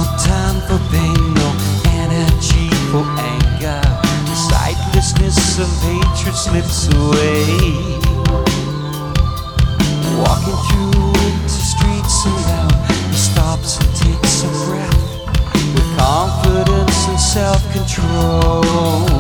no time for pain, no energy for anger. The sightlessness of hatred slips away. Walking through winter streets aloud, he stops and takes a breath with confidence and self-control.